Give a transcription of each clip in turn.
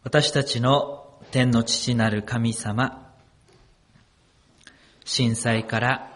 私たちの天の父なる神様、震災から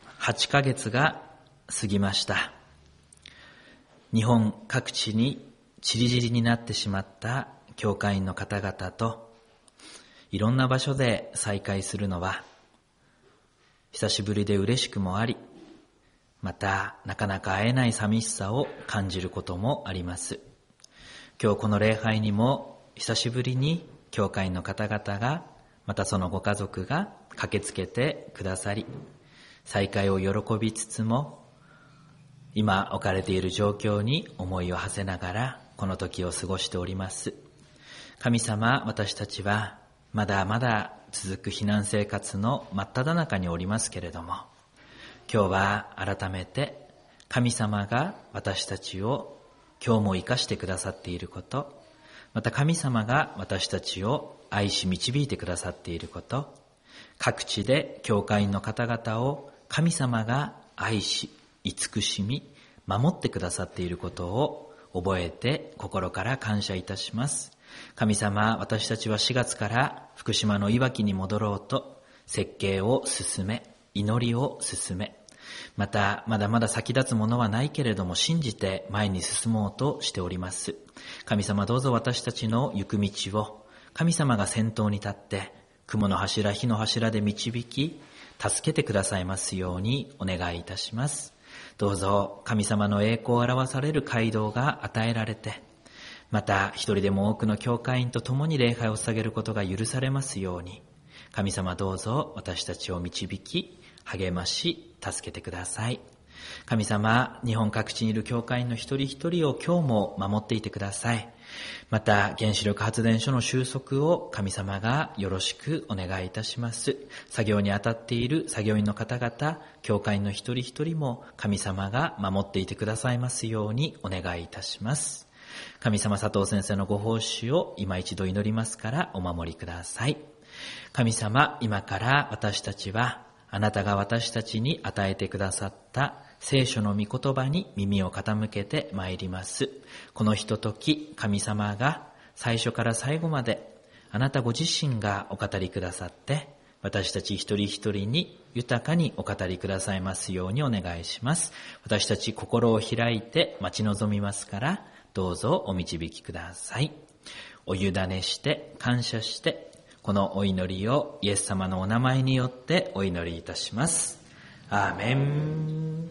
8ヶ月が過ぎました。日本各地に散り散りになってしまった教会員の方々といろんな場所で再会するのは久しぶりで嬉しくもあり、またなかなか会えない寂しさを感じることもあります。今日この礼拝にも久しぶりに教会の方々が、またそのご家族が駆けつけてくださり、再会を喜びつつも、今置かれている状況に思いを馳せながらこの時を過ごしております。神様、私たちはまだまだ続く避難生活の真っ只中におりますけれども、今日は改めて神様が私たちを今日も生かしてくださっていること、また神様が私たちを愛し導いてくださっていること、各地で教会員の方々を神様が愛し、慈しみ、守ってくださっていることを覚えて心から感謝いたします。神様、私たちは4月から福島のいわきに戻ろうと設計を進め、祈りを進め、またまだまだ先立つものはないけれども信じて前に進もうとしております。神様、どうぞ私たちの行く道を神様が先頭に立って雲の柱、火の柱で導き助けてくださいますようにお願いいたします。どうぞ神様の栄光を表される街道が与えられて、また一人でも多くの教会員と共に礼拝を捧げることが許されますように、神様どうぞ私たちを導き励まし助けてください。神様、日本各地にいる教会員の一人一人を今日も守っていてください。また原子力発電所の収束を神様がよろしくお願いいたします。作業に当たっている作業員の方々、教会員の一人一人も神様が守っていてくださいますようにお願いいたします。神様、佐藤先生のご奉仕を今一度祈りますからお守りください。神様、今から私たちはあなたが私たちに与えてくださった聖書の御言葉に耳を傾けてまいります。このひととき、神様が最初から最後まであなたご自身がお語りくださって、私たち一人一人に豊かにお語りくださいますようにお願いします。私たち心を開いて待ち望みますから、どうぞお導きください。お委ねして感謝して、このお祈りをイエス様のお名前によってお祈りいたします。アーメン。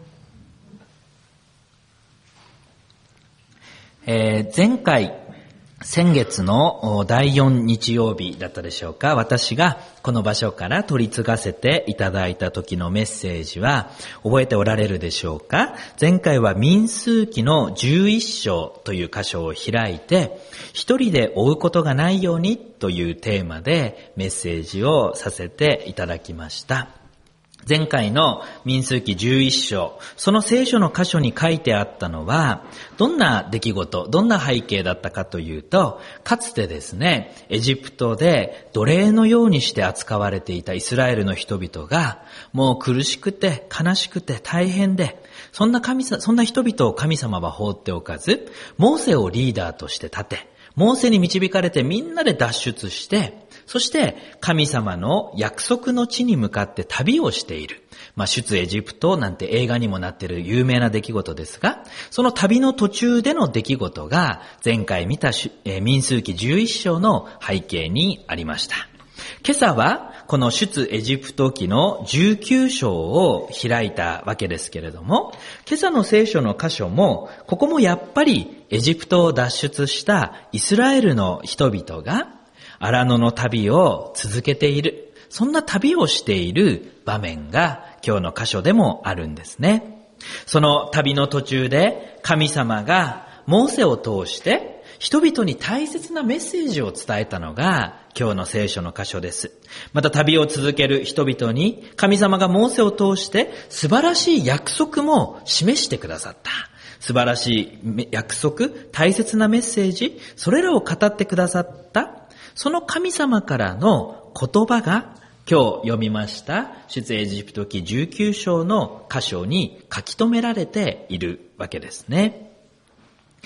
前回、先月の第4日曜日だったでしょうか、私がこの場所から取り継がせていただいた時のメッセージは覚えておられるでしょうか。前回は民数記の11章という箇所を開いて、一人で追うことがないようにというテーマでメッセージをさせていただきました。前回の民数記11章、その聖書の箇所に書いてあったのは、どんな出来事、どんな背景だったかというと、かつてですね、エジプトで奴隷のようにして扱われていたイスラエルの人々が、もう苦しくて悲しくて大変で、そんな人々を神様は放っておかず、モーセをリーダーとして立て、モーセに導かれてみんなで脱出して、そして神様の約束の地に向かって旅をしている。出エジプトなんて映画にもなっている有名な出来事ですが、その旅の途中での出来事が前回見た民数記11章の背景にありました。今朝はこの出エジプト記の19章を開いたわけですけれども、今朝の聖書の箇所も、ここもやっぱりエジプトを脱出したイスラエルの人々が荒野の旅を続けている、そんな旅をしている場面が今日の箇所でもあるんですね。その旅の途中で神様がモーセを通して人々に大切なメッセージを伝えたのが今日の聖書の箇所です。また旅を続ける人々に神様がモーセを通して素晴らしい約束も示してくださった。素晴らしい約束、大切なメッセージ、それらを語ってくださったその神様からの言葉が今日読みました出エジプト記19章の箇所に書き留められているわけですね。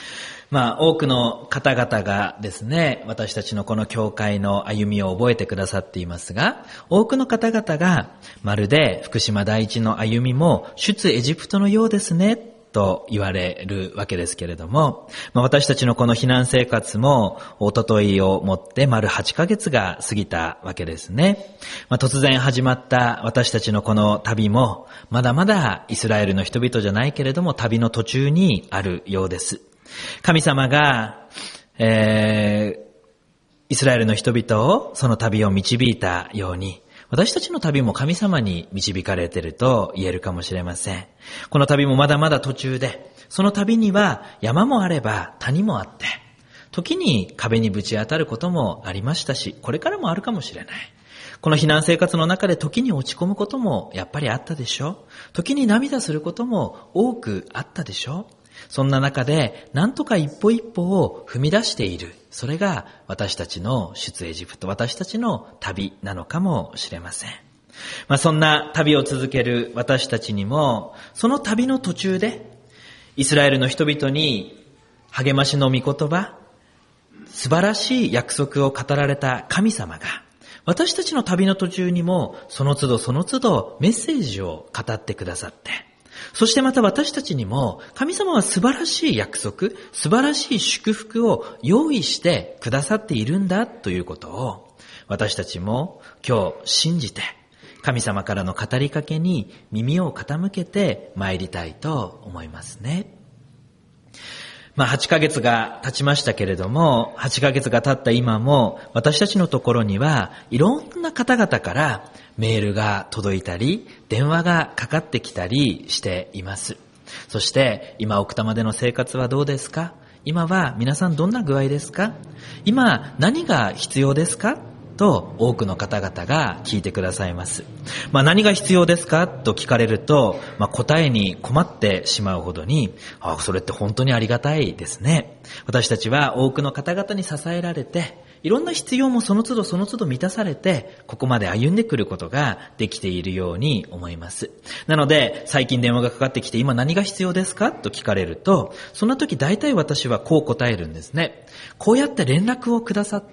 多くの方々がですね、私たちのこの教会の歩みを覚えてくださっていますが、多くの方々がまるで福島第一の歩みも出エジプトのようですねと言われるわけですけれども、私たちのこの避難生活も一昨日をもって丸8ヶ月が過ぎたわけですね。突然始まった私たちのこの旅もまだまだイスラエルの人々じゃないけれども旅の途中にあるようです。神様が、イスラエルの人々をその旅を導いたように、私たちの旅も神様に導かれていると言えるかもしれません。この旅もまだまだ途中で、その旅には山もあれば谷もあって、時に壁にぶち当たることもありましたし、これからもあるかもしれない。この避難生活の中で時に落ち込むこともやっぱりあったでしょう。時に涙することも多くあったでしょう。そんな中で何とか一歩一歩を踏み出している。それが私たちの出エジプト、私たちの旅なのかもしれません。そんな旅を続ける私たちにも、その旅の途中でイスラエルの人々に励ましの御言葉、素晴らしい約束を語られた神様が、私たちの旅の途中にもその都度その都度メッセージを語ってくださって、そしてまた私たちにも神様は素晴らしい約束、素晴らしい祝福を用意してくださっているんだということを私たちも今日信じて神様からの語りかけに耳を傾けて参りたいと思いますね。8ヶ月が経ちましたけれども、8ヶ月が経った今も私たちのところにはいろんな方々からメールが届いたり、電話がかかってきたりしています。そして今奥多摩での生活はどうですか？今は皆さんどんな具合ですか？今何が必要ですか？と多くの方々が聞いてくださいます。何が必要ですかと聞かれると、答えに困ってしまうほどに、それって本当にありがたいですね。私たちは多くの方々に支えられて、いろんな必要もその都度その都度満たされて、ここまで歩んでくることができているように思います。なので、最近電話がかかってきて、今何が必要ですかと聞かれると、そんな時大体私はこう答えるんですね。こうやって連絡をくださって、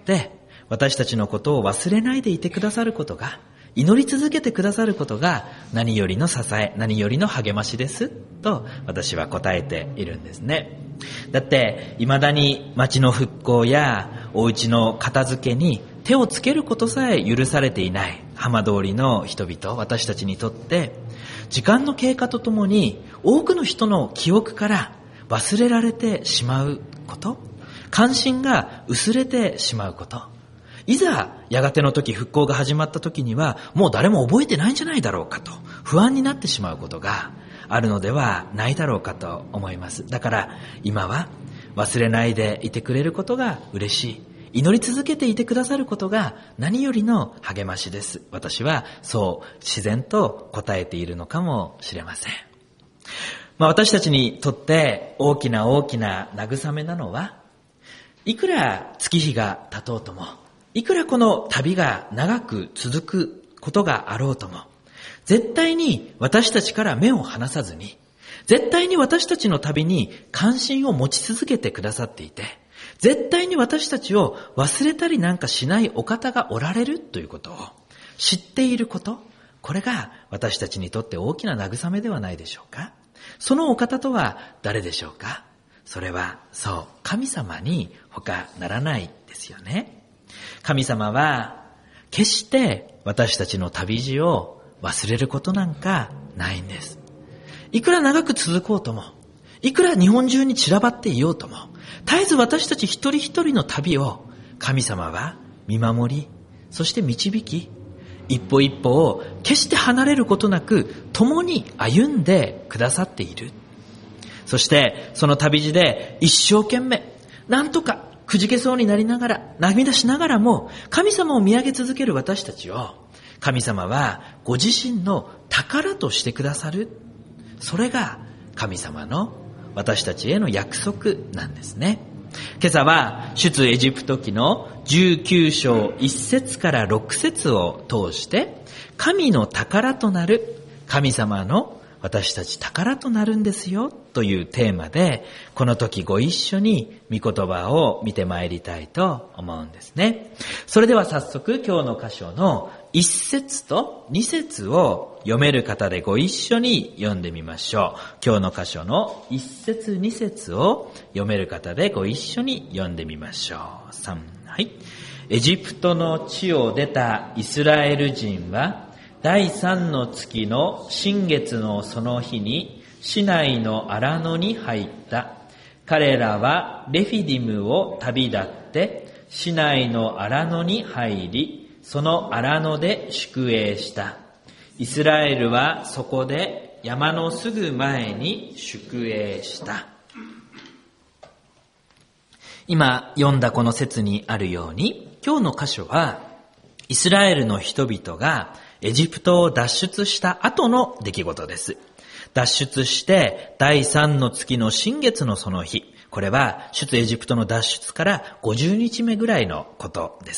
私たちのことを忘れないでいてくださることが、祈り続けてくださることが何よりの支え、何よりの励ましですと私は答えているんですね。だって未だに町の復興やお家の片付けに手をつけることさえ許されていない浜通りの人々、私たちにとって時間の経過とともに多くの人の記憶から忘れられてしまうこと、関心が薄れてしまうこと、いざやがての時復興が始まった時にはもう誰も覚えてないんじゃないだろうかと不安になってしまうことがあるのではないだろうかと思います。だから今は忘れないでいてくれることが嬉しい、祈り続けていてくださることが何よりの励ましです。私はそう自然と答えているのかもしれません。私たちにとって大きな大きな慰めなのは、いくら月日が経とうとも、いくらこの旅が長く続くことがあろうとも、絶対に私たちから目を離さずに、絶対に私たちの旅に関心を持ち続けてくださっていて、絶対に私たちを忘れたりなんかしないお方がおられるということを知っていること、これが私たちにとって大きな慰めではないでしょうか。そのお方とは誰でしょうか。それはそう神様に他ならないですよね。神様は決して私たちの旅路を忘れることなんかないんです。いくら長く続こうとも、いくら日本中に散らばっていようとも、絶えず私たち一人一人の旅を神様は見守り、そして導き、一歩一歩を決して離れることなく共に歩んでくださっている。そしてその旅路で一生懸命なんとかくじけそうになりながら、涙しながらも神様を見上げ続ける私たちを神様はご自身の宝としてくださる。それが神様の私たちへの約束なんですね。今朝は出エジプト記の19章1節から6節を通して、神の宝となる、神様の私たち宝となるんですよというテーマで、この時ご一緒に御言葉を見てまいりたいと思うんですね。それでは早速今日の箇所の1節と2節を読める方でご一緒に読んでみましょう。今日の箇所の1節2節を読める方でご一緒に読んでみましょう。3、はい。エジプトの地を出たイスラエル人は、第3の月の新月のその日に市内の荒野に入った。彼らはレフィディムを旅立って市内の荒野に入り、その荒野で宿営した。イスラエルはそこで山のすぐ前に宿営した。今読んだこの説にあるように、今日の箇所はイスラエルの人々がエジプトを脱出した後の出来事です。脱出して第3の月の新月のその日、これは出エジプトの脱出から50日目ぐらいのことです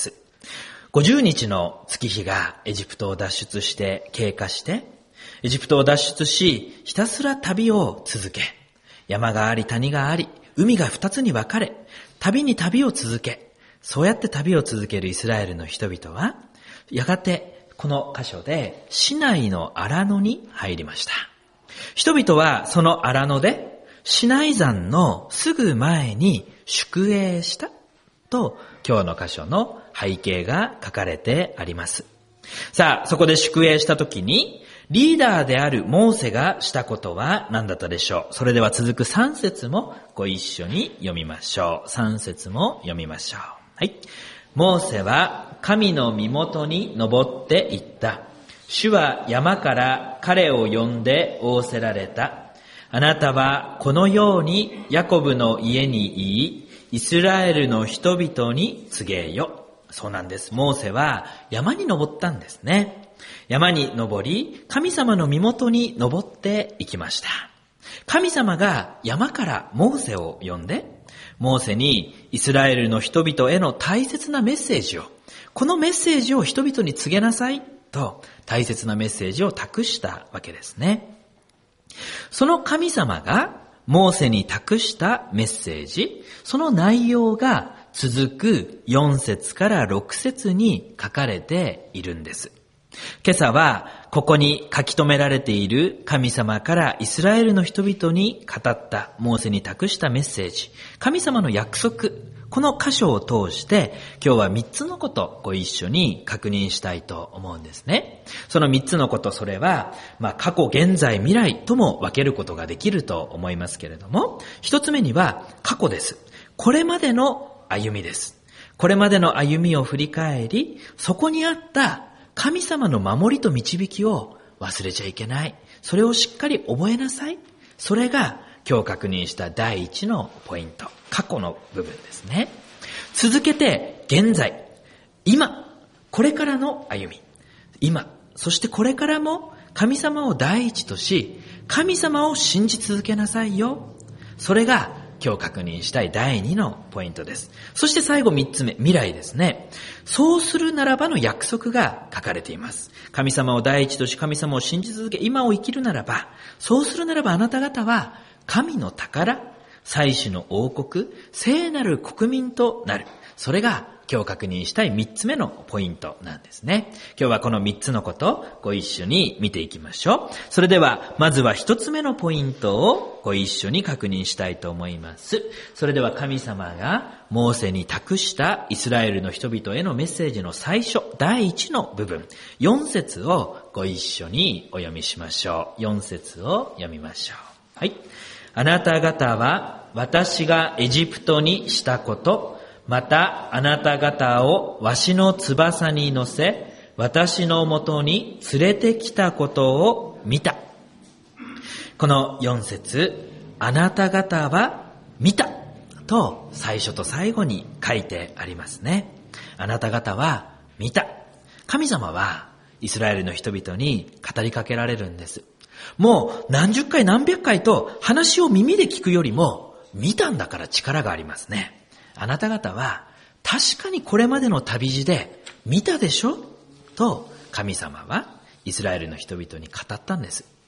。50日の月日がエジプトを脱出して経過して、エジプトを脱出し、ひたすら旅を続け、山があり谷があり、海が2つに分かれ、旅に旅を続け、そうやって旅を続けるイスラエルの人々は、やがてこの箇所で市内の荒野に入りました。人々はその荒野でシナイ山のすぐ前に宿営したと今日の箇所の背景が書かれてあります。さあ、そこで宿営した時にリーダーであるモーセがしたことは何だったでしょう。それでは続く3節もご一緒に読みましょう。3節も読みましょう。はい。モーセは神の身元に登って行った。主は山から彼を呼んで仰せられた。あなたはこのようにヤコブの家に言い、イスラエルの人々に告げよ。そうなんです。モーセは山に登ったんですね。山に登り、神様の身元に登っていきました。神様が山からモーセを呼んで、モーセにイスラエルの人々への大切なメッセージを、このメッセージを人々に告げなさいと大切なメッセージを託したわけですね。その神様がモーセに託したメッセージ、その内容が続く4節から6節に書かれているんです。今朝はここに書き留められている神様からイスラエルの人々に語ったモーセに託したメッセージ、神様の約束、この箇所を通して今日は3つのことご一緒に確認したいと思うんですね。その3つのこと、それは過去、現在、未来とも分けることができると思いますけれども、1つ目には過去です。これまでの歩みです。これまでの歩みを振り返り、そこにあった神様の守りと導きを忘れちゃいけない。それをしっかり覚えなさい。それが今日確認した第一のポイント。過去の部分ですね。続けて現在、今、これからの歩み。今、そしてこれからも神様を第一とし、神様を信じ続けなさいよ。それが今日確認したい第2のポイントです。そして最後3つ目、未来ですね。そうするならばの約束が書かれています。神様を第一とし、神様を信じ続け、今を生きるならば、そうするならばあなた方は神の宝、祭司の王国、聖なる国民となる。それが今日確認したい3つ目のポイントなんですね。今日はこの3つのことをご一緒に見ていきましょう。それではまずは1つ目のポイントをご一緒に確認したいと思います。それでは神様がモーセに託したイスラエルの人々へのメッセージの最初、第1の部分、4節をご一緒にお読みしましょう。4節を読みましょう。はい。あなた方は私がエジプトにしたこと、またあなた方をわしの翼に乗せ、私のもとに連れてきたことを見た。この4節、あなた方は見たと最初と最後に書いてありますね。あなた方は見た。神様はイスラエルの人々に語りかけられるんです。もう何十回何百回と話を耳で聞くよりも見たんだから力がありますね。あなた方は確かにこれまでの旅路で見たでしょと神様はイスラエルの人々に語ったんです。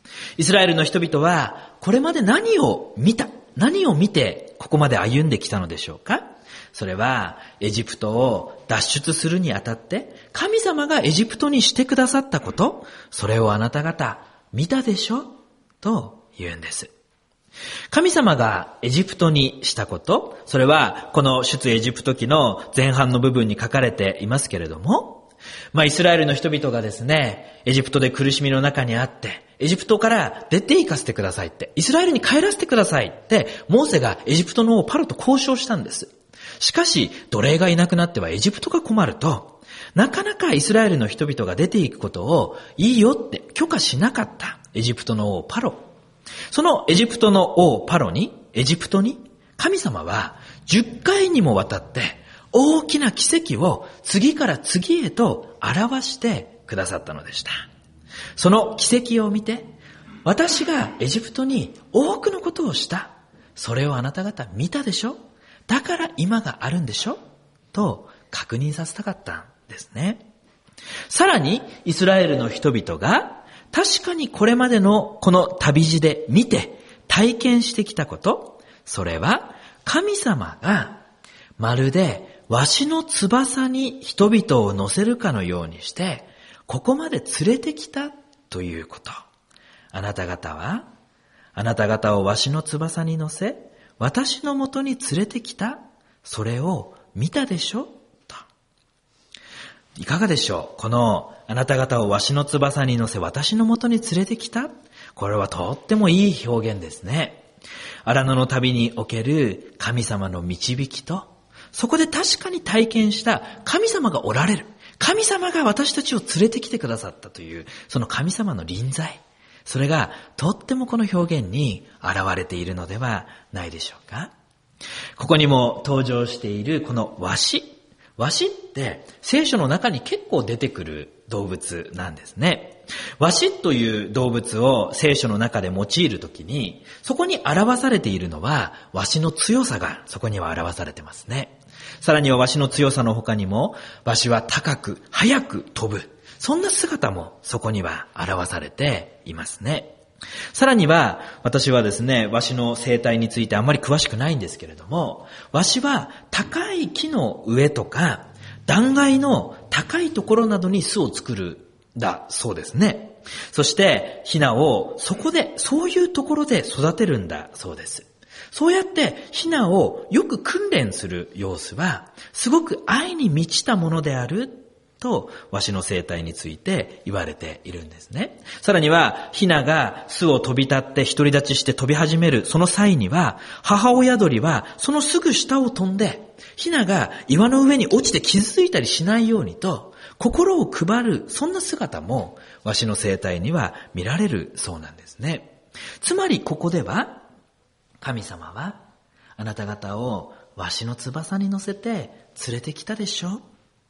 イスラエルの人々はこれまで何を見てここまで歩んできたのでしょうか。それはエジプトを脱出するにあたって神様がエジプトにしてくださったこと、それをあなた方見たでしょと言うんです。神様がエジプトにしたこと、それはこの出エジプト記の前半の部分に書かれていますけれども、イスラエルの人々がですね、エジプトで苦しみの中にあって、エジプトから出て行かせてくださいって、イスラエルに帰らせてくださいって、モーセがエジプトの王パロと交渉したんです。しかし、奴隷がいなくなってはエジプトが困ると、なかなかイスラエルの人々が出ていくことをいいよって許可しなかったエジプトの王パロ。そのエジプトの王パロに、エジプトに、神様は10回にもわたって大きな奇跡を次から次へと表してくださったのでした。その奇跡を見て、私がエジプトに多くのことをした。それをあなた方見たでしょ？だから今があるんでしょ？と確認させたかったんですね。さらにイスラエルの人々が確かにこれまでのこの旅路で見て体験してきたこと、それは神様がまるでわしの翼に人々を乗せるかのようにしてここまで連れてきたということ。あなた方をわしの翼に乗せ私のもとに連れてきた、それを見たでしょと。いかがでしょう？このあなた方をわしの翼に乗せ私のもとに連れてきた、これはとってもいい表現ですね。荒野の旅における神様の導きと、そこで確かに体験した神様がおられる、神様が私たちを連れてきてくださったというその神様の臨在、それがとってもこの表現に現れているのではないでしょうか。ここにも登場しているこのワシって聖書の中に結構出てくる動物なんですね。ワシという動物を聖書の中で用いるときに、そこに表されているのはワシの強さがそこには表されてますね。さらにはワシの強さの他にも、ワシは高く速く飛ぶ、そんな姿もそこには表されていますね。さらには私はですね、ワシの生態についてあまり詳しくないんですけれども、ワシは高い木の上とか断崖の高いところなどに巣を作るだそうですね。そしてヒナをそういうところで育てるんだそうです。そうやってヒナをよく訓練する様子はすごく愛に満ちたものであるとワシの生態について言われているんですね。さらにはヒナが巣を飛び立って独り立ちして飛び始めるその際には、母親鳥はそのすぐ下を飛んで、ヒナが岩の上に落ちて傷ついたりしないようにと心を配る、そんな姿もワシの生態には見られるそうなんですね。つまりここでは神様はあなた方をワシの翼に乗せて連れてきたでしょ。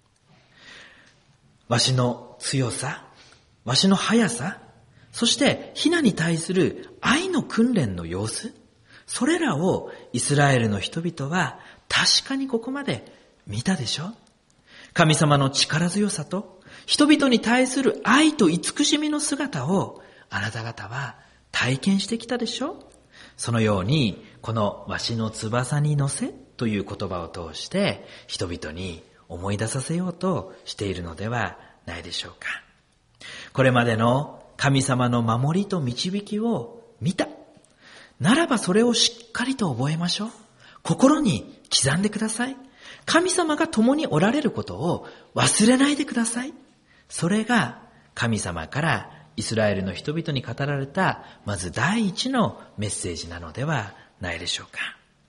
わしの強さ、わしの速さ、そしてヒナに対する愛の訓練の様子、それらをイスラエルの人々は確かにここまで見たでしょ。神様の力強さと人々に対する愛と慈しみの姿をあなた方は体験してきたでしょ。そのようにこのわしの翼に乗せという言葉を通して人々に思い出させようとしているのではないでしょうか。これまでの神様の守りと導きを見たならば、それをしっかりと覚えましょう。心に刻んでください。神様が共におられることを忘れないでください。それが神様からイスラエルの人々に語られたまず第一のメッセージなのではないでしょうか。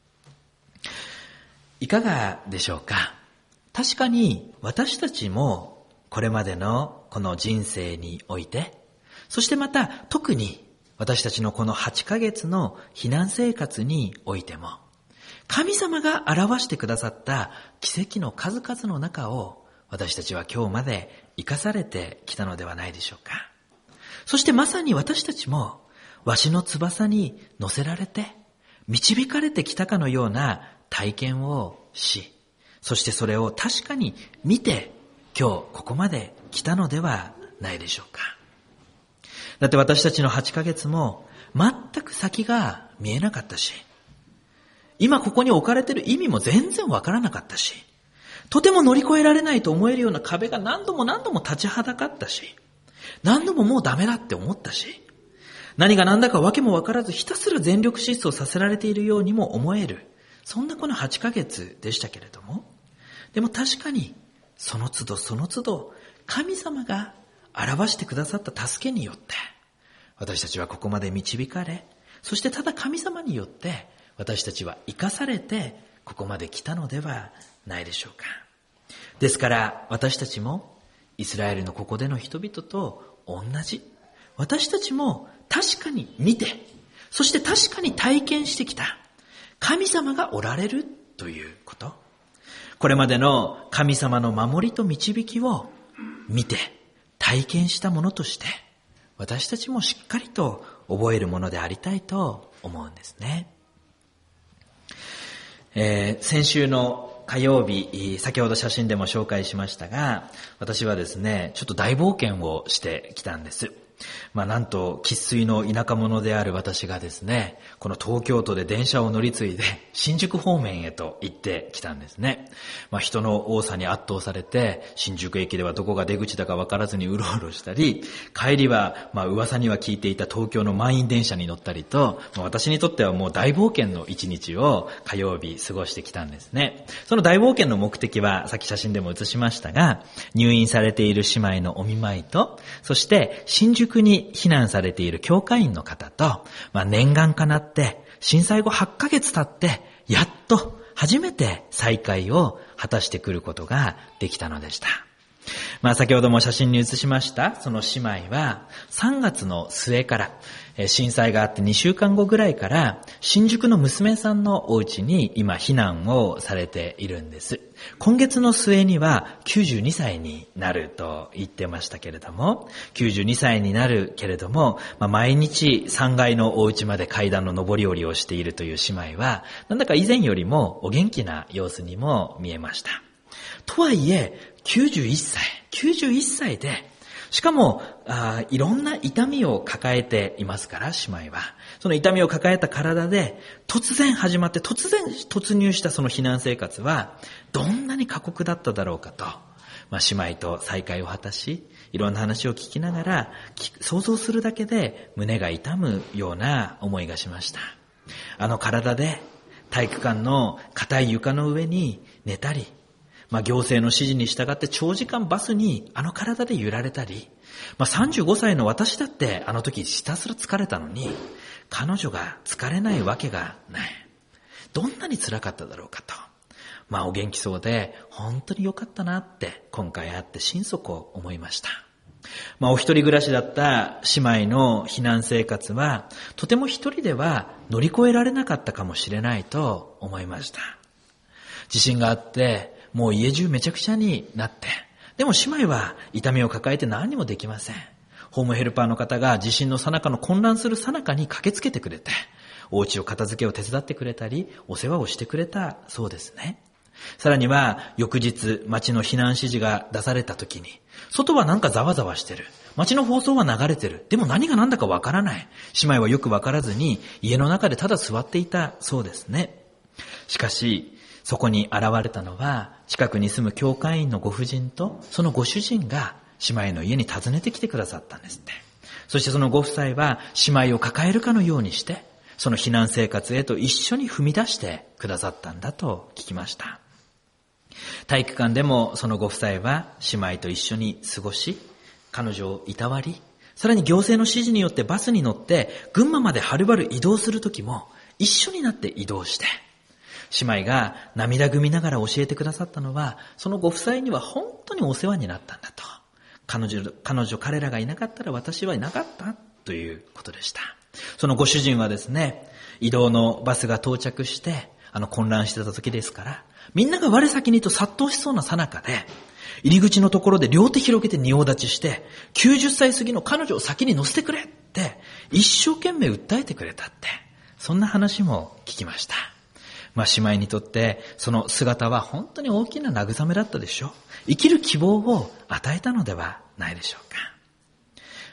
いかがでしょうか。確かに私たちもこれまでのこの人生において、そしてまた特に私たちのこの8ヶ月の避難生活においても、神様が表してくださった奇跡の数々の中を私たちは今日まで生かされてきたのではないでしょうか。そしてまさに私たちもわしの翼に乗せられて導かれてきたかのような体験をし、そしてそれを確かに見て今日ここまで来たのではないでしょうか。 だって私たちの8ヶ月も全く先が見えなかったし、今ここに置かれている意味も全然わからなかったし、とても乗り越えられないと思えるような壁が何度も何度も立ちはだかったし、何度ももうダメだって思ったし、何が何だかわけもわからずひたすら全力疾走させられているようにも思える、そんなこの8ヶ月でしたけれども、でも確かにその都度その都度神様が表してくださった助けによって私たちはここまで導かれ、そしてただ神様によって私たちは生かされてここまで来たのではないでしょうか。ですから私たちもイスラエルのここでの人々と同じ、私たちも確かに見て、そして確かに体験してきた神様がおられるということ、これまでの神様の守りと導きを見て体験したものとして私たちもしっかりと覚えるものでありたいと思うんですね。先週の火曜日、先ほど写真でも紹介しましたが、私はですね、ちょっと大冒険をしてきたんです。なんと生粋の田舎者である私がですね、この東京都で電車を乗り継いで新宿方面へと行ってきたんですね。人の多さに圧倒されて新宿駅ではどこが出口だか分からずにうろうろしたり、帰りは噂には聞いていた東京の満員電車に乗ったりと、私にとってはもう大冒険の一日を火曜日過ごしてきたんですね。その大冒険の目的はさっき写真でも写しましたが、入院されている姉妹のお見舞いと、そして新宿に避難されている教会員の方と、念願かなって震災後8ヶ月経ってやっと初めて再会を果たしてくることができたのでした。先ほども写真に写しましたその姉妹は3月の末から震災があって2週間後ぐらいから新宿の娘さんのお家に今避難をされているんです。今月の末には92歳になると言ってましたけれども、92歳になるけれども、毎日3階のお家まで階段の上り下りをしているという姉妹はなんだか以前よりもお元気な様子にも見えました。とはいえ91歳で、しかもいろんな痛みを抱えていますから、姉妹はその痛みを抱えた体で突然始まって突然突入したその避難生活はどんなに過酷だっただろうかと、姉妹と再会を果たし、いろんな話を聞きながら想像するだけで胸が痛むような思いがしました。あの体で体育館の硬い床の上に寝たり、行政の指示に従って長時間バスにあの体で揺られたり、35歳の私だってあの時ひたすら疲れたのに、彼女が疲れないわけがない。どんなに辛かっただろうかと。お元気そうで本当に良かったなって今回会って心底思いました。お一人暮らしだった姉妹の避難生活はとても一人では乗り越えられなかったかもしれないと思いました。地震があってもう家中めちゃくちゃになって、でも姉妹は痛みを抱えて何にもできません。ホームヘルパーの方が地震の最中の混乱する最中に駆けつけてくれて、お家を片付けを手伝ってくれたりお世話をしてくれたそうですね。さらには翌日町の避難指示が出された時に、外はなんかざわざわしてる、町の放送は流れてる、でも何が何だかわからない。姉妹はよくわからずに家の中でただ座っていたそうですね。しかしそこに現れたのは近くに住む教会員のご婦人とそのご主人が姉妹の家に訪ねてきてくださったんですって。そしてそのご夫妻は姉妹を抱えるかのようにしてその避難生活へと一緒に踏み出してくださったんだと聞きました。体育館でもそのご夫妻は姉妹と一緒に過ごし、彼女をいたわり、さらに行政の指示によってバスに乗って群馬まではるばる移動する時も一緒になって移動して、姉妹が涙ぐみながら教えてくださったのは、そのご夫妻には本当にお世話になったんだと。彼らがいなかったら私はいなかったということでした。そのご主人はですね、移動のバスが到着して混乱してた時ですから、みんなが我先にと殺到しそうな最中で、入り口のところで両手広げて仁王立ちして、90歳過ぎの彼女を先に乗せてくれって一生懸命訴えてくれたって、そんな話も聞きました。姉妹にとってその姿は本当に大きな慰めだったでしょう。生きる希望を与えたのではないでしょうか。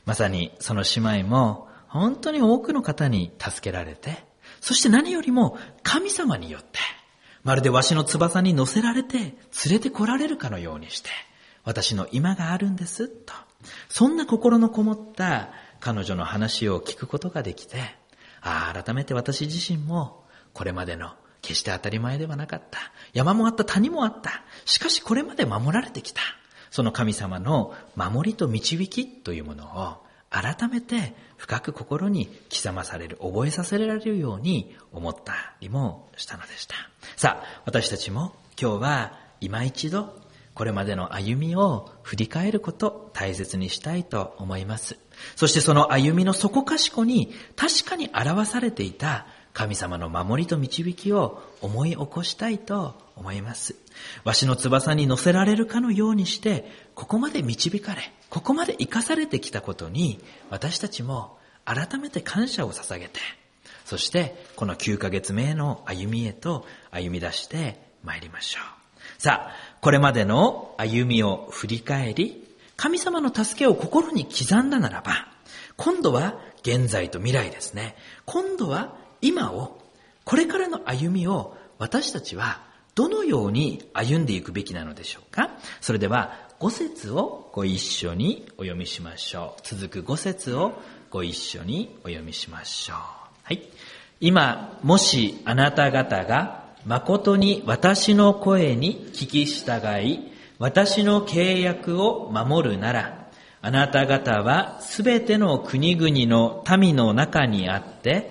まさにその姉妹も本当に多くの方に助けられて、そして何よりも神様によって、まるでわしの翼に乗せられて連れて来られるかのようにして、私の今があるんですと、そんな心のこもった彼女の話を聞くことができて、改めて私自身もこれまでの決して当たり前ではなかった、山もあった谷もあった、しかしこれまで守られてきた、その神様の守りと導きというものを改めて深く心に刻まされる、覚えさせられるように思ったりもしたのでした。さあ、私たちも今日は今一度これまでの歩みを振り返ることを大切にしたいと思います。そしてその歩みのそこかしこに確かに表されていた神様の守りと導きを思い起こしたいと思います。わしの翼に乗せられるかのようにして、ここまで導かれ、ここまで生かされてきたことに、私たちも改めて感謝を捧げて、そしてこの9ヶ月目の歩みへと歩み出してまいりましょう。さあ、これまでの歩みを振り返り、神様の助けを心に刻んだならば、今度は現在と未来ですね。今度は今を、これからの歩みを私たちはどのように歩んでいくべきなのでしょうか。それでは5節をご一緒にお読みしましょう。続く5節をご一緒にお読みしましょう。はい。今、もしあなた方が誠に私の声に聞き従い、私の契約を守るなら、あなた方はすべての国々の民の中にあって、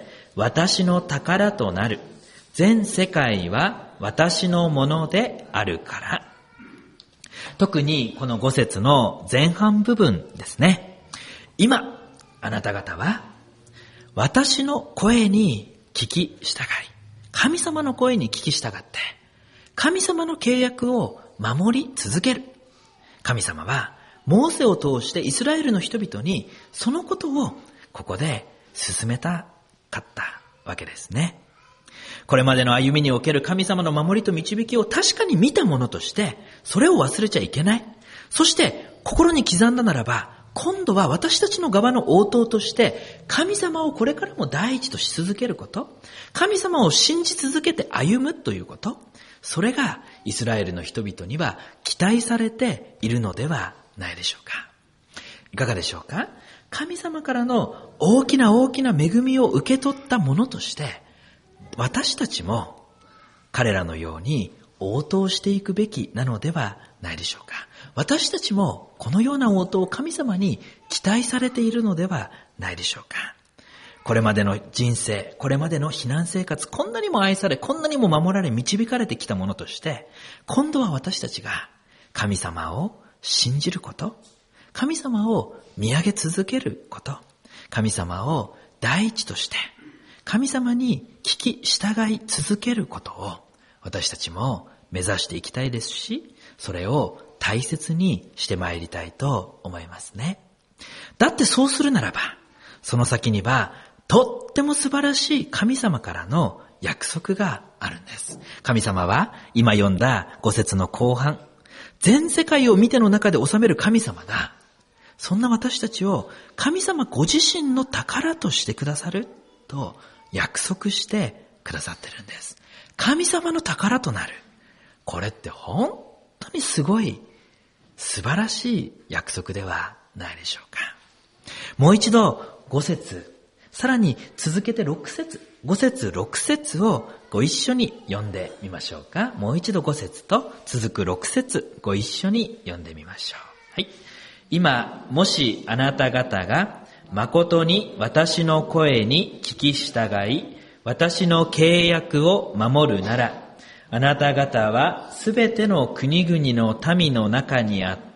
私の宝となる。全世界は私のものであるから。特にこの5節の前半部分ですね。今、あなた方は私の声に聞き従い、神様の声に聞き従って、神様の契約を守り続ける。神様はモーセを通してイスラエルの人々にそのことをここで進めたかったわけですね。これまでの歩みにおける神様の守りと導きを確かに見たものとして、それを忘れちゃいけない。そして心に刻んだならば、今度は私たちの側の応答として、神様をこれからも第一とし続けること、神様を信じ続けて歩むということ、それがイスラエルの人々には期待されているのではないでしょうか。いかがでしょうか。神様からの大きな大きな恵みを受け取ったものとして、私たちも彼らのように応答していくべきなのではないでしょうか。私たちもこのような応答を神様に期待されているのではないでしょうか。これまでの人生、これまでの避難生活、こんなにも愛され、こんなにも守られ、導かれてきたものとして、今度は私たちが神様を信じること、神様を見上げ続けること、神様を第一として、神様に聞き従い続けることを私たちも目指していきたいですし、それを大切にしてまいりたいと思いますね。だってそうするならば、その先にはとっても素晴らしい神様からの約束があるんです。神様は今読んだ5節の後半、全世界を見ての中で治める神様が、そんな私たちを神様ご自身の宝としてくださると約束してくださってるんです。神様の宝となる。これって本当にすごい素晴らしい約束ではないでしょうか。もう一度5節、さらに続けて6節、5節6節をご一緒に読んでみましょうか。もう一度5節と続く6節ご一緒に読んでみましょう。はい。今、もしあなた方が誠に私の声に聞き従い、私の契約を守るなら、あなた方はすべての国々の民の中にあって、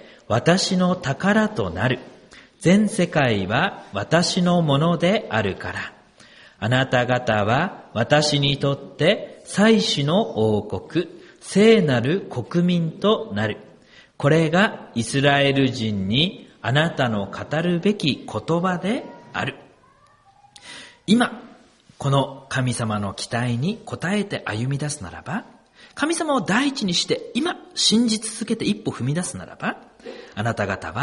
私の宝となる。全世界は私のものであるから。あなた方は私にとって祭司の王国、聖なる国民となる。これがイスラエル人にあなたの語るべき言葉である。今、この神様の期待に応えて歩み出すならば、神様を第一にして今信じ続けて一歩踏み出すならば、あなた方は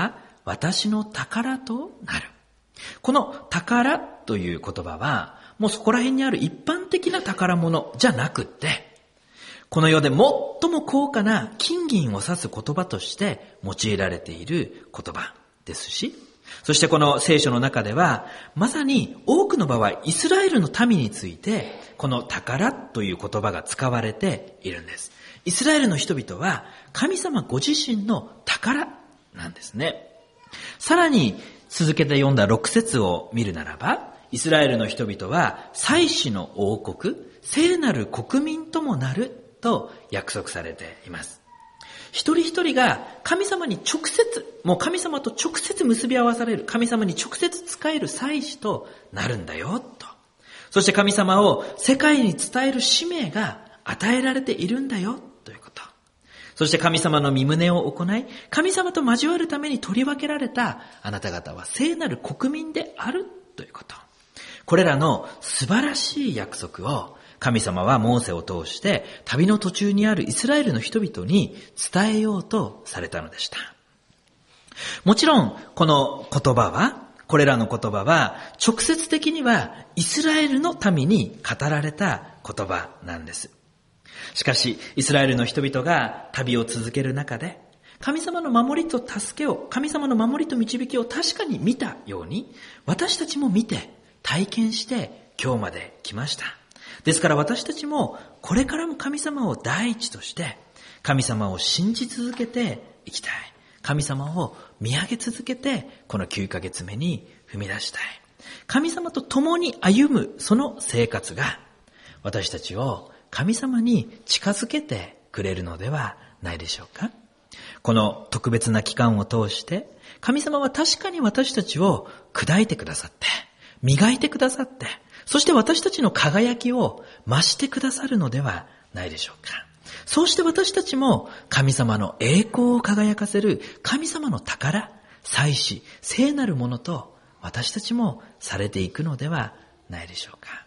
私の宝となる。この宝という言葉は、もうそこら辺にある一般的な宝物じゃなくって、この世で最も高価な金銀を指す言葉として用いられている言葉ですし、そしてこの聖書の中では、まさに多くの場合、イスラエルの民について、この宝という言葉が使われているんです。イスラエルの人々は、神様ご自身の宝なんですね。さらに、続けて読んだ6節を見るならば、イスラエルの人々は、祭司の王国、聖なる国民ともなると約束されています。一人一人が神様に直接、もう神様と直接結び合わされる、神様に直接仕える祭司となるんだよ、と。そして神様を世界に伝える使命が与えられているんだよ、ということ。そして神様の御胸を行い、神様と交わるために取り分けられたあなた方は聖なる国民である、ということ。これらの素晴らしい約束を神様はモーセを通して旅の途中にあるイスラエルの人々に伝えようとされたのでした。もちろんこの言葉は、これらの言葉は直接的にはイスラエルの民に語られた言葉なんです。しかしイスラエルの人々が旅を続ける中で、神様の守りと助けを、神様の守りと導きを確かに見たように、私たちも見て体験して今日まで来ました。ですから私たちもこれからも神様を第一として神様を信じ続けていきたい。神様を見上げ続けてこの9ヶ月目に踏み出したい。神様と共に歩むその生活が私たちを神様に近づけてくれるのではないでしょうか。この特別な期間を通して神様は確かに私たちを砕いてくださって、磨いてくださって、そして私たちの輝きを増してくださるのではないでしょうか。そうして私たちも神様の栄光を輝かせる神様の宝、祭司、聖なるものと私たちもされていくのではないでしょうか。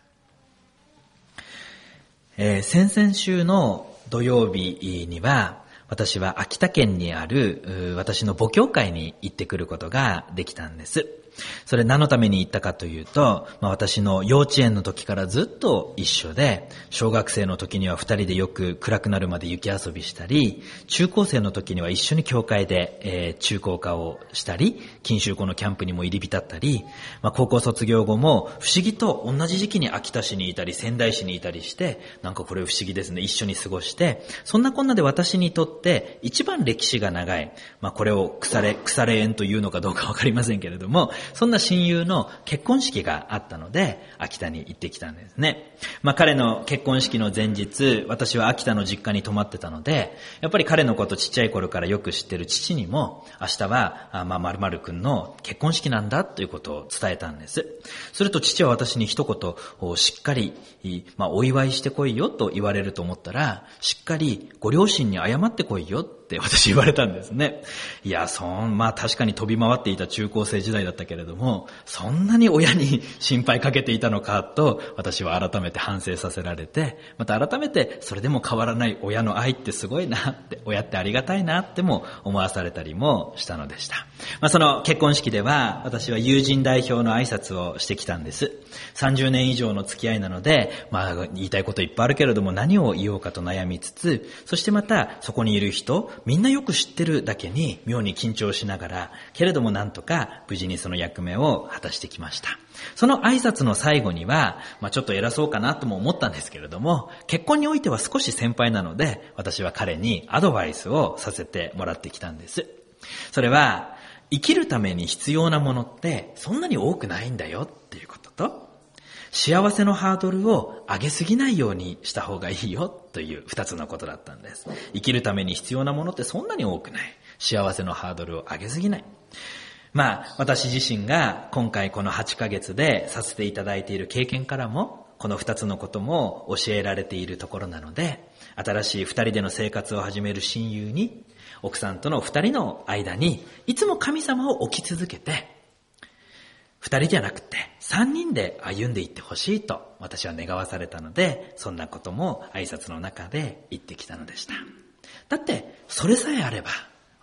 先々週の土曜日には私は秋田県にある私の母教会に行ってくることができたんです。それ何のために行ったかというと、私の幼稚園の時からずっと一緒で、小学生の時には二人でよく暗くなるまで雪遊びしたり、中高生の時には一緒に教会で、中高科をしたり、錦秋校のキャンプにも入り浸ったり、高校卒業後も不思議と同じ時期に秋田市にいたり仙台市にいたりして、なんかこれ不思議ですね、一緒に過ごして、そんなこんなで私にとって一番歴史が長い、これを腐れ縁というのかどうかわかりませんけれども、そんな親友の結婚式があったので秋田に行ってきたんですね。彼の結婚式の前日、私は秋田の実家に泊まってたので、やっぱり彼のことちっちゃい頃からよく知ってる父にも、明日は〇〇くんの結婚式なんだということを伝えたんです。すると父は私に一言しっかり、お祝いしてこいよと言われると思ったら、しっかりご両親に謝ってこいよって私言われたんですね。いや、確かに飛び回っていた中高生時代だったけれども、そんなに親に心配かけていたのかと私は改めて反省させられて、また改めてそれでも変わらない親の愛ってすごいなって、親ってありがたいなっても思わされたりもしたのでした。その結婚式では私は友人代表の挨拶をしてきたんです。30年以上の付き合いなので、言いたいこといっぱいあるけれども何を言おうかと悩みつつ、そしてまたそこにいる人、みんなよく知ってるだけに妙に緊張しながら、けれどもなんとか無事にその役目を果たしてきました。その挨拶の最後には、ちょっと偉そうかなとも思ったんですけれども、結婚においては少し先輩なので、私は彼にアドバイスをさせてもらってきたんです。それは、生きるために必要なものってそんなに多くないんだよっていうことと、幸せのハードルを上げすぎないようにした方がいいよという二つのことだったんです。生きるために必要なものってそんなに多くない。幸せのハードルを上げすぎない。私自身が今回この8ヶ月でさせていただいている経験からも、この2つのことも教えられているところなので、新しい2人での生活を始める親友に、奥さんとの2人の間にいつも神様を置き続けて、2人じゃなくて3人で歩んでいってほしいと私は願わされたので、そんなことも挨拶の中で言ってきたのでした。だってそれさえあれば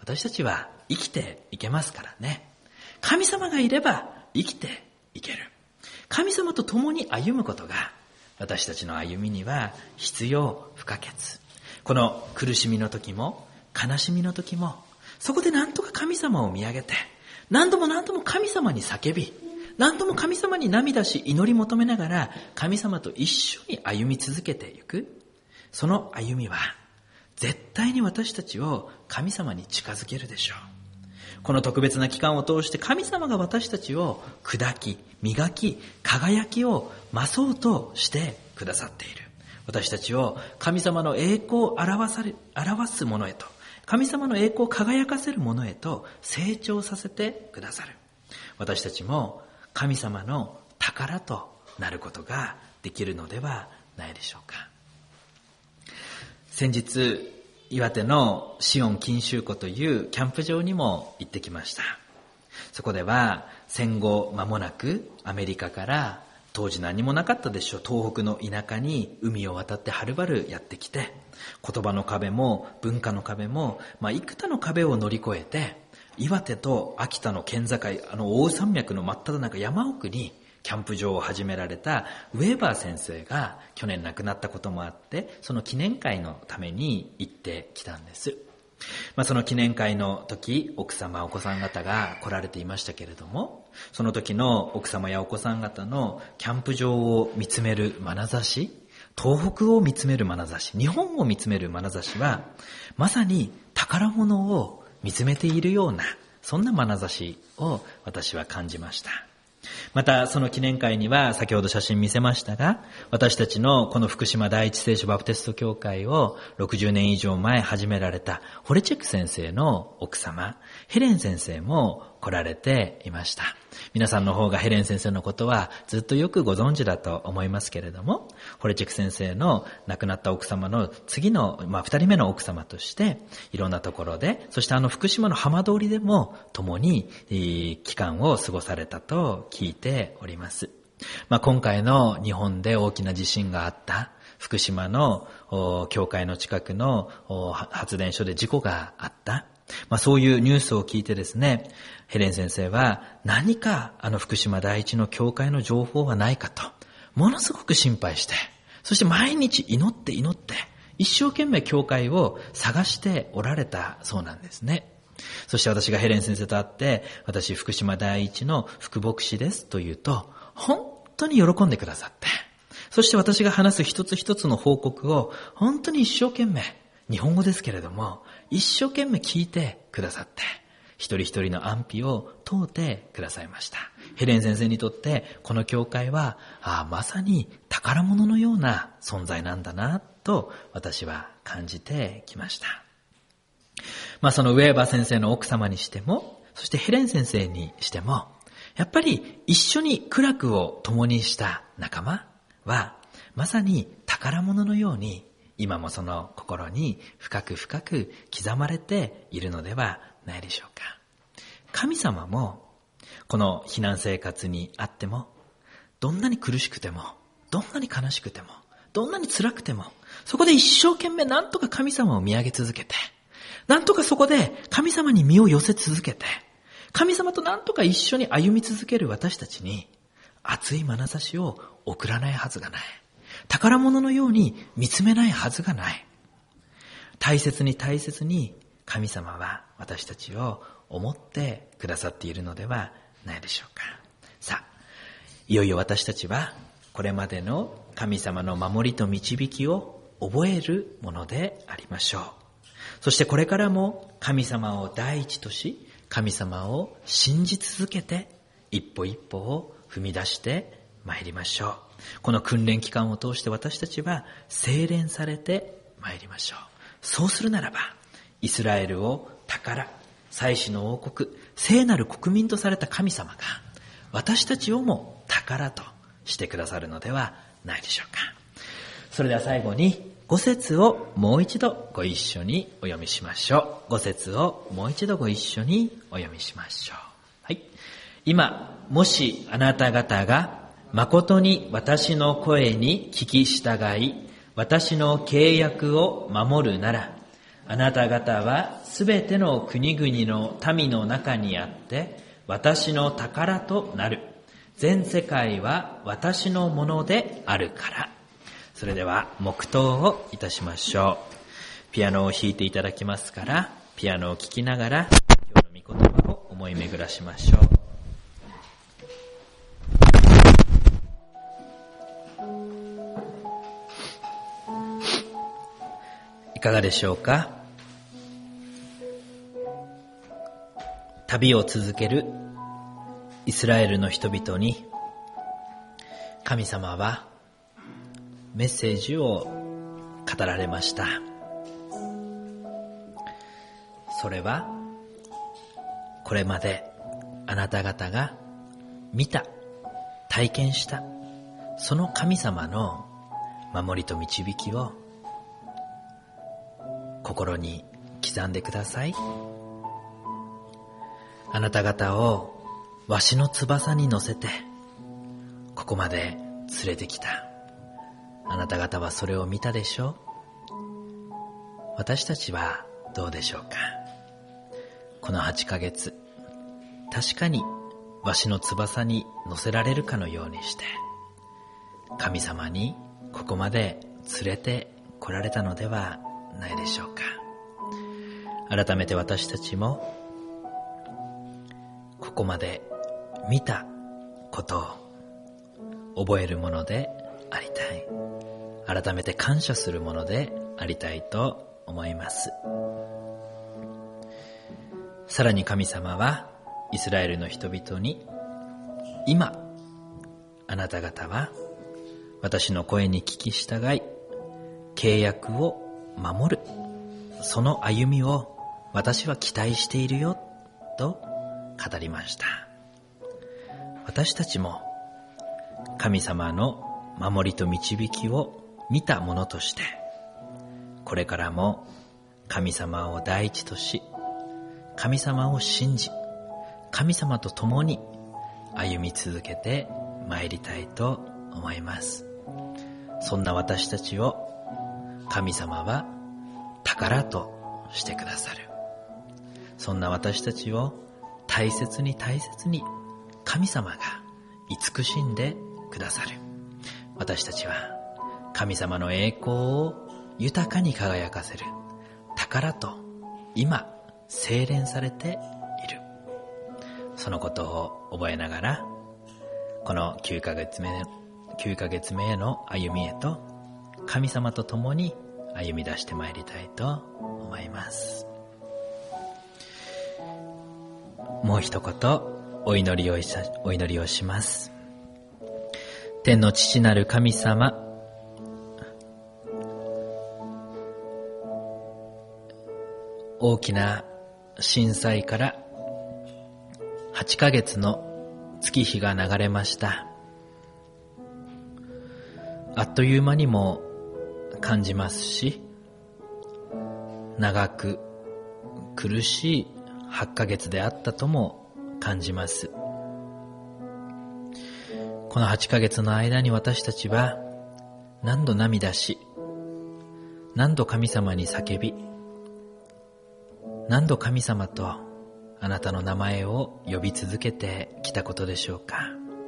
私たちは生きていけますからね。神様がいれば生きていける。神様と共に歩むことが私たちの歩みには必要不可欠。この苦しみの時も悲しみの時も、そこで何とか神様を見上げて、何度も何度も神様に叫び、何度も神様に涙し祈り求めながら神様と一緒に歩み続けていく。その歩みは絶対に私たちを神様に近づけるでしょう。この特別な期間を通して神様が私たちを砕き、磨き、輝きを増そうとしてくださっている。私たちを神様の栄光を表すものへと、神様の栄光を輝かせるものへと成長させてくださる。私たちも神様の宝となることができるのではないでしょうか。先日、岩手のシオン錦秋湖というキャンプ場にも行ってきました。そこでは戦後間もなくアメリカから当時何もなかったでしょう、東北の田舎に海を渡ってはるばるやってきて、言葉の壁も文化の壁も、幾多の壁を乗り越えて、岩手と秋田の県境、大山脈の真っ只中山奥にキャンプ場を始められたウェーバー先生が去年亡くなったこともあって、その記念会のために行ってきたんです。その記念会の時、奥様お子さん方が来られていましたけれども、その時の奥様やお子さん方のキャンプ場を見つめる眼差し、東北を見つめる眼差し、日本を見つめる眼差しは、まさに宝物を見つめているような、そんな眼差しを私は感じました。またその記念会には、先ほど写真見せましたが、私たちのこの福島第一聖書バプテスト教会を60年以上前始められたホレチェク先生の奥様、ヘレン先生も来られていました。皆さんの方がヘレン先生のことはずっとよくご存知だと思いますけれども、ホレチェク先生の亡くなった奥様の次の、2人目の奥様として、いろんなところで、そして福島の浜通りでも共に期間を過ごされたと聞いております。今回の日本で大きな地震があった福島の教会の近くの発電所で事故があった、そういうニュースを聞いてですね、ヘレン先生は何か福島第一の教会の情報はないかと、ものすごく心配して、そして毎日祈って一生懸命教会を探しておられたそうなんですね。そして私がヘレン先生と会って、私福島第一の副牧師ですと言うと、本当に喜んでくださって、そして私が話す一つ一つの報告を本当に一生懸命、日本語ですけれども一生懸命聞いてくださって、一人一人の安否を問うてくださいました。ヘレン先生にとってこの教会はまさに宝物のような存在なんだなと私は感じてきました。そのウェーバー先生の奥様にしても、そしてヘレン先生にしても、やっぱり一緒に苦楽を共にした仲間はまさに宝物のように、今もその心に深く深く刻まれているのではないでしょうか。神様もこの避難生活にあっても、どんなに苦しくても、どんなに悲しくても、どんなに辛くても、そこで一生懸命なんとか神様を見上げ続けて、なんとかそこで神様に身を寄せ続けて、神様となんとか一緒に歩み続ける私たちに熱い眼差しを送らないはずがない。宝物のように見つめないはずがない。大切に大切に神様は私たちを思ってくださっているのではないでしょうか。さあ、いよいよ私たちはこれまでの神様の守りと導きを覚えるものでありましょう。そしてこれからも神様を第一とし、神様を信じ続けて一歩一歩を踏み出してまいりましょう。この訓練期間を通して私たちは精錬されてまいりましょう。そうするならば、イスラエルを宝、祭司の王国、聖なる国民とされた神様が私たちをも宝としてくださるのではないでしょうか。それでは最後に5節をもう一度ご一緒にお読みしましょう。5節をもう一度ご一緒にお読みしましょう。はい。今、もしあなた方が誠に私の声に聞き従い、私の契約を守るなら、 あなた方はすべての国々の民の中にあって私の宝となる。全世界は私のものであるから。それでは黙祷をいたしましょう。ピアノを弾いていただきますから、ピアノを聴きながら今日の御言葉を思い巡らしましょう。いかがでしょうか。旅を続けるイスラエルの人々に神様はメッセージを語られました。それはこれまであなた方が見た、体験したその神様の守りと導きを心に刻んでください。あなた方をわしの翼に乗せてここまで連れてきた。あなた方はそれを見たでしょう。私たちはどうでしょうか。この8ヶ月、確かにわしの翼に乗せられるかのようにして神様にここまで連れて来られたのではないでしょうか。改めて私たちもここまで見たことを覚えるものでありたい。改めて感謝するものでありたいと思います。さらに神様はイスラエルの人々に、今あなた方は私の声に聞き従い契約を守る、その歩みを私は期待しているよと語りました。私たちも神様の守りと導きを見たものとして、これからも神様を第一とし、神様を信じ、神様と共に歩み続けてまいりたいと思います。そんな私たちを神様は宝としてくださる。そんな私たちを大切に大切に神様が慈しんでくださる。私たちは神様の栄光を豊かに輝かせる宝と今精錬されている。そのことを覚えながら、この9ヶ月目への歩みへと神様と共に歩み出してまいりたいと思います。もう一言お祈りをします。天の父なる神様、大きな震災から8ヶ月の月日が流れました。あっという間にも感じますし、長く苦しい8ヶ月であったとも感じます。この8ヶ月の間に私たちは何度涙し、何度神様に叫び、何度神様とあなたの名前を呼び続けてきたことでしょうか。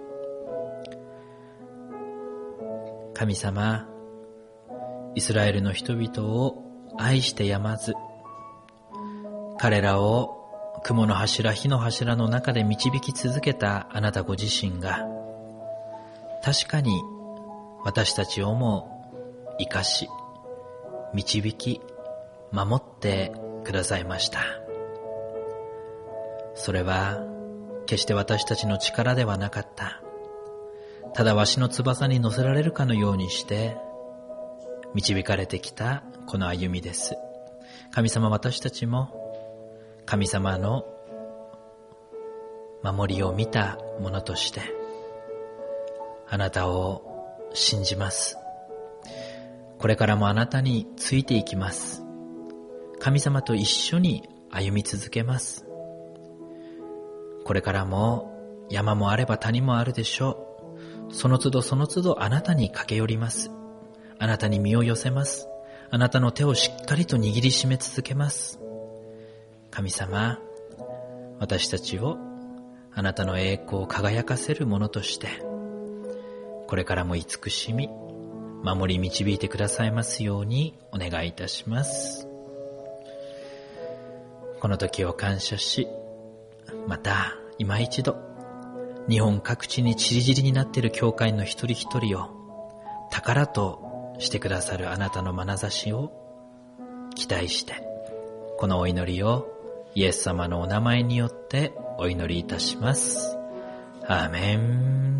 神様、イスラエルの人々を愛してやまず、彼らを雲の柱、火の柱の中で導き続けたあなたご自身が、確かに私たちをも生かし、導き、守ってくださいました。それは決して私たちの力ではなかった。ただわしの翼に乗せられるかのようにして導かれてきたこの歩みです。神様、私たちも神様の守りを見たものとしてあなたを信じます。これからもあなたについていきます。神様と一緒に歩み続けます。これからも山もあれば谷もあるでしょう。その都度その都度あなたに駆け寄ります。あなたに身を寄せます。 あなたの手をしっかりと握りしめ続けます。神様、私たちをあなたの栄光を輝かせるものとして、これからも慈しみ、守り導いてくださいますようにお願いいたします。この時を感謝し、また今一度、日本各地に散り散りになっている教会の一人一人を宝としてくださるあなたの眼差しを期待して、このお祈りをイエス様のお名前によってお祈りいたします。アーメン。